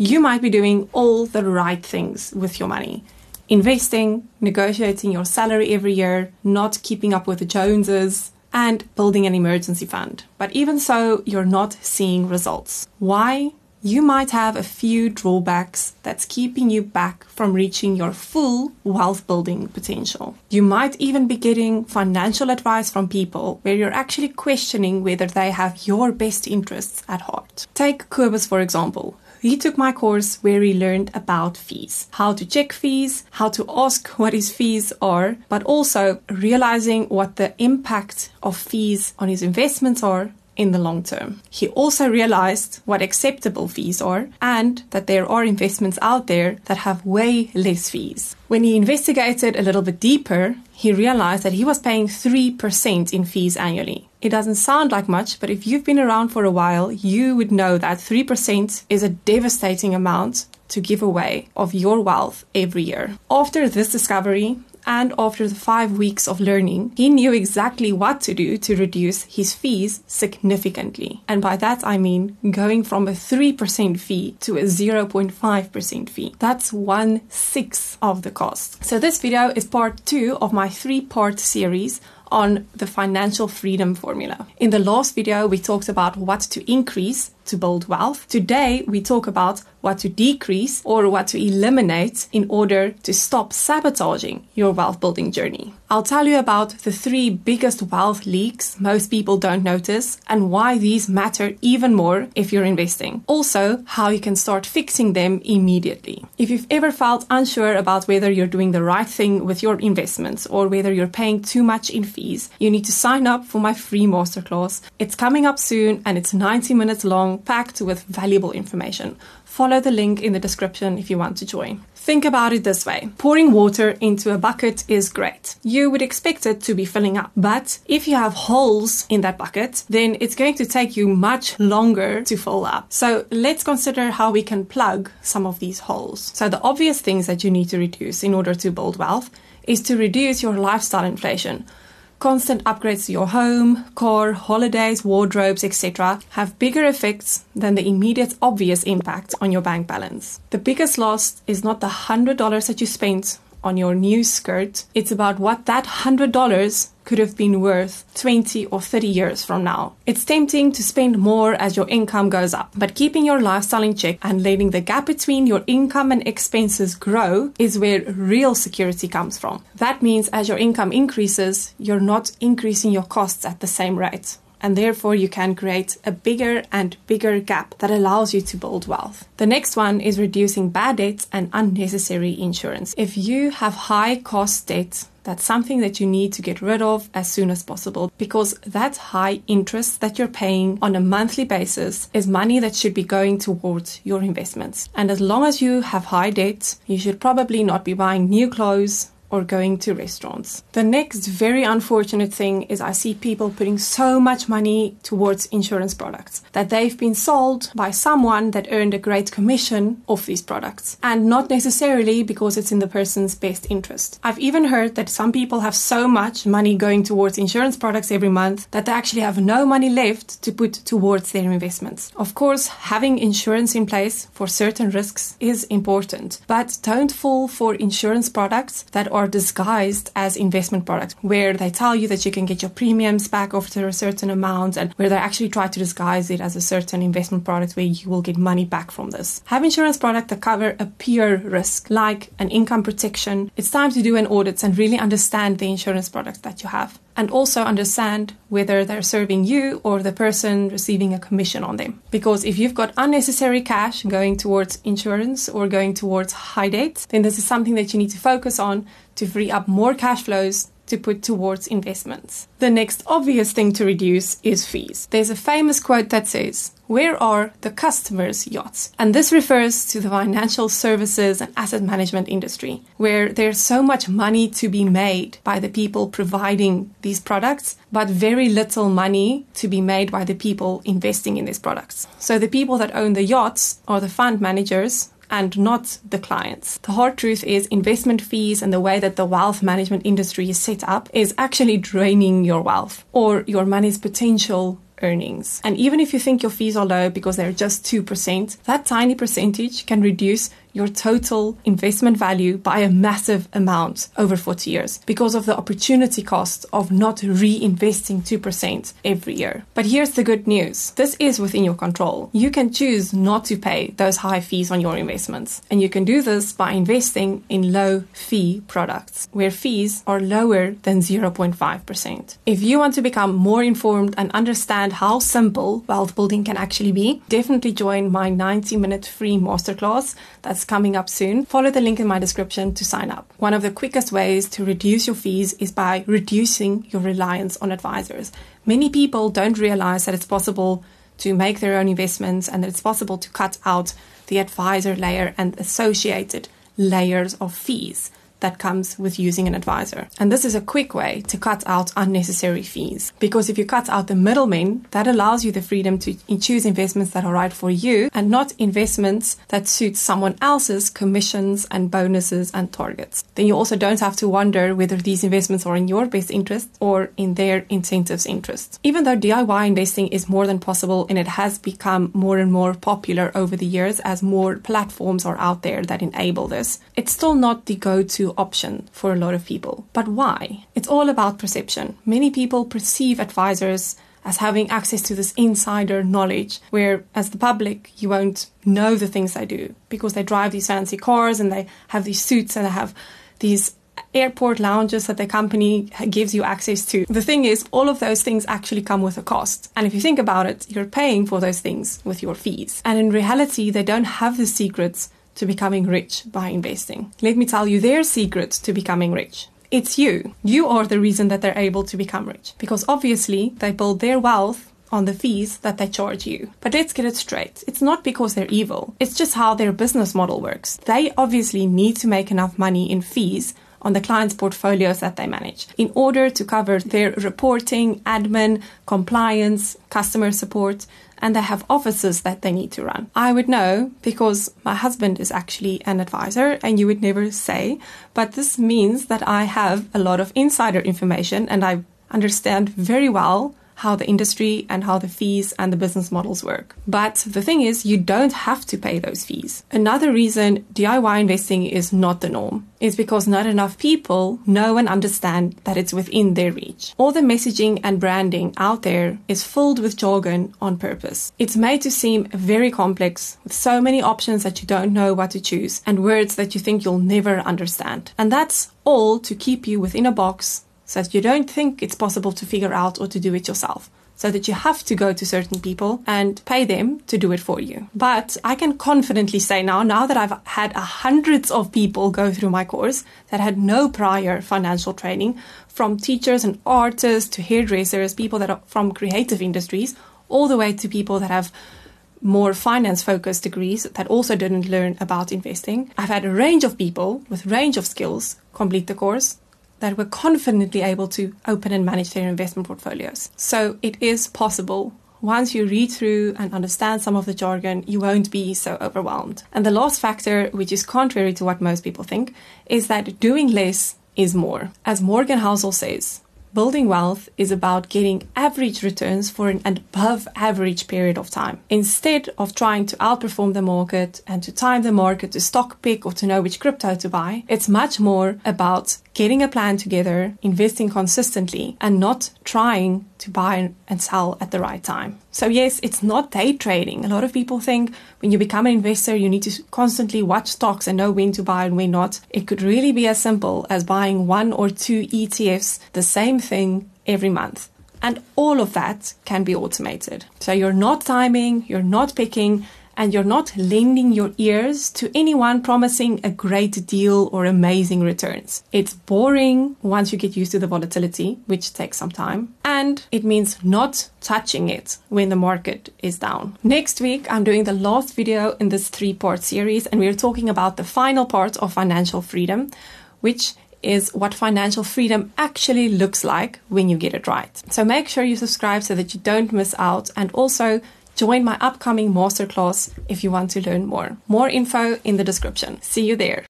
You might be doing all the right things with your money. Investing, negotiating your salary every year, not keeping up with the Joneses, and building an emergency fund. But even so, you're not seeing results. Why? You might have a few drawbacks that's keeping you back from reaching your full wealth building potential. You might even be getting financial advice from people where you're actually questioning whether they have your best interests at heart. Take Kobus, for example. He took my course where he learned about fees, how to check fees, how to ask what his fees are, but also realizing what the impact of fees on his investments are in the long term. He also realized what acceptable fees are and that there are investments out there that have way less fees. When he investigated a little bit deeper, he realized that he was paying 3% in fees annually. It doesn't sound like much, but if you've been around for a while, you would know that 3% is a devastating amount to give away of your wealth every year. After this discovery, and after the 5 weeks of learning, he knew exactly what to do to reduce his fees significantly. And by that I mean going from a 3% fee to a 0.5% fee. That's 1/6 of the cost. So this video is part 2 of my 3-part series on the financial freedom formula. In the last video, we talked about what to increase to build wealth. Today, we talk about what to decrease or what to eliminate in order to stop sabotaging your wealth building journey. I'll tell you about the 3 biggest wealth leaks most people don't notice and why these matter even more if you're investing. Also, how you can start fixing them immediately. If you've ever felt unsure about whether you're doing the right thing with your investments or whether you're paying too much in fees, you need to sign up for my free masterclass. It's coming up soon and it's 90 minutes long, packed with valuable information. Follow the link in the description if you want to join. Think about it this way. Pouring water into a bucket is great. You would expect it to be filling up. But if you have holes in that bucket, then it's going to take you much longer to fill up. So let's consider how we can plug some of these holes. So the obvious things that you need to reduce in order to build wealth is to reduce your lifestyle inflation. Constant upgrades to your home, car, holidays, wardrobes, etc. have bigger effects than the immediate obvious impact on your bank balance. The biggest loss is not the $100 that you spent on your new skirt. It's about what that $100 could have been worth 20 or 30 years from now. It's tempting to spend more as your income goes up, but keeping your lifestyle in check and letting the gap between your income and expenses grow is where real security comes from. That means as your income increases, you're not increasing your costs at the same rate. And therefore you can create a bigger and bigger gap that allows you to build wealth. The next one is reducing bad debts and unnecessary insurance. If you have high cost debt, that's something that you need to get rid of as soon as possible, because that high interest that you're paying on a monthly basis is money that should be going towards your investments. And as long as you have high debt, you should probably not be buying new clothes or going to restaurants. The next very unfortunate thing is I see people putting so much money towards insurance products that they've been sold by someone that earned a great commission off these products, and not necessarily because it's in the person's best interest. I've even heard that some people have so much money going towards insurance products every month that they actually have no money left to put towards their investments. Of course, having insurance in place for certain risks is important, but don't fall for insurance products that are disguised as investment products, where they tell you that you can get your premiums back after a certain amount, and where they actually try to disguise it as a certain investment product where you will get money back from this. Have insurance products that cover a pure risk, like an income protection. It's time to do an audit and really understand the insurance products that you have, and also understand whether they're serving you or the person receiving a commission on them. Because if you've got unnecessary cash going towards insurance or going towards high debt, then this is something that you need to focus on to free up more cash flows to put towards investments. The next obvious thing to reduce is fees. There's a famous quote that says, "Where are the customers' yachts?" And this refers to the financial services and asset management industry, where there's so much money to be made by the people providing these products, but very little money to be made by the people investing in these products. So the people that own the yachts are the fund managers and not the clients. The hard truth is investment fees and the way that the wealth management industry is set up is actually draining your wealth or your money's potential earnings. And even if you think your fees are low because they're just 2%, that tiny percentage can reduce your total investment value by a massive amount over 40 years because of the opportunity cost of not reinvesting 2% every year. But here's the good news. This is within your control. You can choose not to pay those high fees on your investments. And you can do this by investing in low fee products where fees are lower than 0.5%. If you want to become more informed and understand how simple wealth building can actually be, definitely join my 90-minute free masterclass that's coming up soon. Follow the link in my description to sign up. One of the quickest ways to reduce your fees is by reducing your reliance on advisors. Many people don't realize that it's possible to make their own investments and that it's possible to cut out the advisor layer and associated layers of fees that comes with using an advisor. And this is a quick way to cut out unnecessary fees. Because if you cut out the middlemen, that allows you the freedom to choose investments that are right for you and not investments that suit someone else's commissions and bonuses and targets. Then you also don't have to wonder whether these investments are in your best interest or in their incentives' interest. Even though DIY investing is more than possible and it has become more and more popular over the years as more platforms are out there that enable this, it's still not the go-to option for a lot of people. But why? It's all about perception. Many people perceive advisors as having access to this insider knowledge, where as the public, you won't know the things they do because they drive these fancy cars and they have these suits and they have these airport lounges that the company gives you access to. The thing is, all of those things actually come with a cost. And if you think about it, you're paying for those things with your fees. And in reality, they don't have the secrets to becoming rich by investing. Let me tell you their secret to becoming rich. It's you. You are the reason that they're able to become rich because obviously they build their wealth on the fees that they charge you. But let's get it straight. It's not because they're evil. It's just how their business model works. They obviously need to make enough money in fees on the clients' portfolios that they manage in order to cover their reporting, admin, compliance, customer support, and they have offices that they need to run. I would know because my husband is actually an advisor and you would never say, but this means that I have a lot of insider information and I understand very well how the industry and how the fees and the business models work. But the thing is, you don't have to pay those fees. Another reason DIY investing is not the norm is because not enough people know and understand that it's within their reach. All the messaging and branding out there is filled with jargon on purpose. It's made to seem very complex with so many options that you don't know what to choose and words that you think you'll never understand. And that's all to keep you within a box so that you don't think it's possible to figure out or to do it yourself, so that you have to go to certain people and pay them to do it for you. But I can confidently say now that I've had hundreds of people go through my course that had no prior financial training, from teachers and artists to hairdressers, people that are from creative industries, all the way to people that have more finance-focused degrees that also didn't learn about investing. I've had a range of people with range of skills complete the course that were confidently able to open and manage their investment portfolios. So it is possible. Once you read through and understand some of the jargon, you won't be so overwhelmed. And the last factor, which is contrary to what most people think, is that doing less is more. As Morgan Housel says, building wealth is about getting average returns for an above average period of time. Instead of trying to outperform the market and to time the market to stock pick or to know which crypto to buy, it's much more about getting a plan together, investing consistently, and not trying to buy and sell at the right time. So yes, it's not day trading. A lot of people think when you become an investor, you need to constantly watch stocks and know when to buy and when not. It could really be as simple as buying 1 or 2 ETFs, the same thing every month. And all of that can be automated. So you're not timing, you're not picking, and you're not lending your ears to anyone promising a great deal or amazing returns. It's boring once you get used to the volatility, which takes some time, and it means not touching it when the market is down. Next week, I'm doing the last video in this 3-part series, and we're talking about the final part of financial freedom, which is what financial freedom actually looks like when you get it right. So make sure you subscribe so that you don't miss out, and also join my upcoming masterclass if you want to learn more. More info in the description. See you there.